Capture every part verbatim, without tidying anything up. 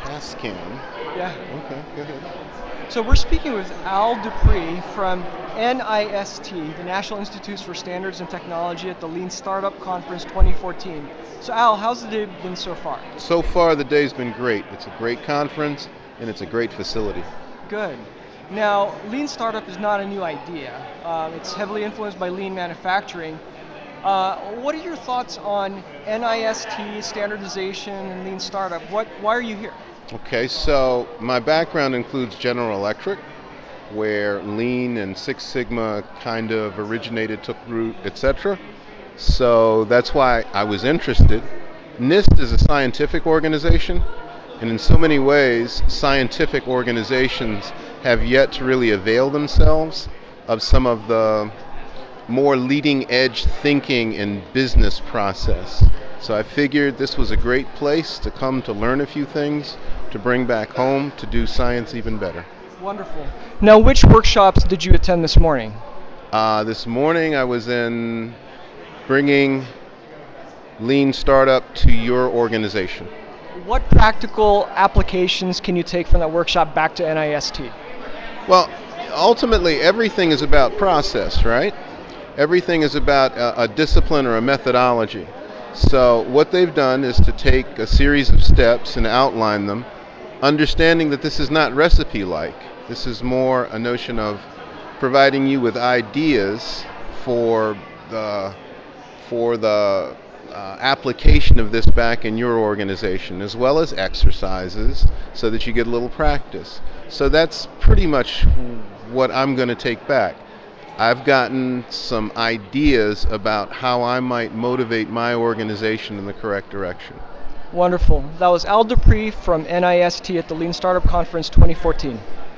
Tascam. Yeah. Okay, go ahead. So we're speaking with Al Dupree from NIST, the National Institutes for Standards and Technology at the Lean Startup Conference twenty fourteen. So Al, how's the day been so far? So far, the day's been great. It's a great conference and it's a great facility. Good. Now, Lean Startup is not a new idea. Um, it's heavily influenced by lean manufacturing. Uh, what are your thoughts on NIST standardization and Lean Startup? What? Why are you here? Okay, so my background includes General Electric, where Lean and Six Sigma kind of originated, took root, et cetera. So that's why I was interested. NIST is a scientific organization, and in so many ways, scientific organizations have yet to really avail themselves of some of the more leading edge thinking and business process. So I figured this was a great place to come to learn a few things, to bring back home, to do science even better. Wonderful. Now, which workshops did you attend this morning? Uh, this morning I was in bringing Lean Startup to your organization. What practical applications can you take from that workshop back to NIST? Well, ultimately, everything is about process, right? Everything is about a, a discipline or a methodology. So, what they've done is to take a series of steps and outline them, understanding that this is not recipe like. This is more a notion of providing you with ideas for the for the uh, application of this back in your organization, as well as exercises so that you get a little practice. So that's pretty much what I'm going to take back. I've gotten some ideas about how I might motivate my organization in the correct direction. Wonderful. That was Al Dupree from NIST at the Lean Startup Conference twenty fourteen.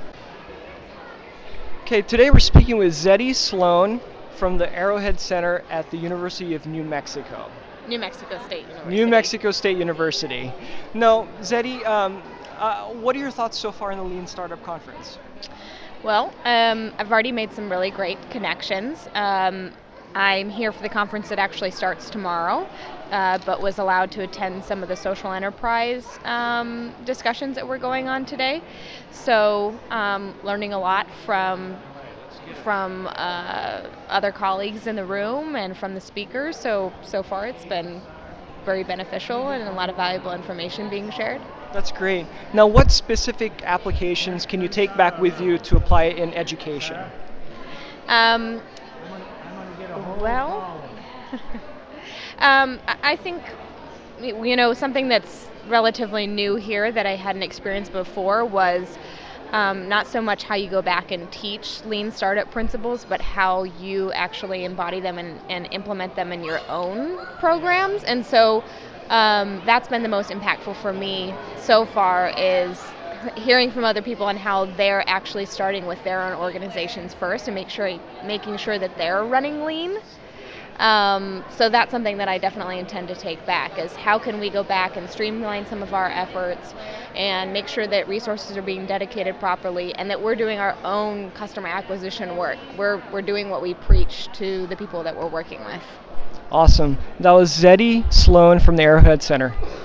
Okay, today we're speaking with Zeddy Sloan from the Arrowhead Center at the University of New Mexico. New Mexico State New University. Mexico State University. No, Zeddy, um, uh, what are your thoughts so far in the Lean Startup Conference? Well, um, I've already made some really great connections. Um, I'm here for the conference that actually starts tomorrow, uh, but was allowed to attend some of the social enterprise um, discussions that were going on today. So, um, learning a lot from from uh, other colleagues in the room and from the speakers. So so far, it's been very beneficial and a lot of valuable information being shared. That's great. Now, what specific applications can you take back with you to apply it in education? Um, well, um, I I think you know something that's relatively new here that I hadn't experienced before was um, not so much how you go back and teach lean startup principles, but how you actually embody them and, and implement them in your own programs. And so um, that's been the most impactful for me so far is hearing from other people on how they're actually starting with their own organizations first and make sure making sure that they're running lean. Um, so that's something that I definitely intend to take back is how can we go back and streamline some of our efforts and make sure that resources are being dedicated properly and that we're doing our own customer acquisition work. We're, we're doing what we preach to the people that we're working with. Awesome. That was Zeddy Sloan from the Arrowhead Center.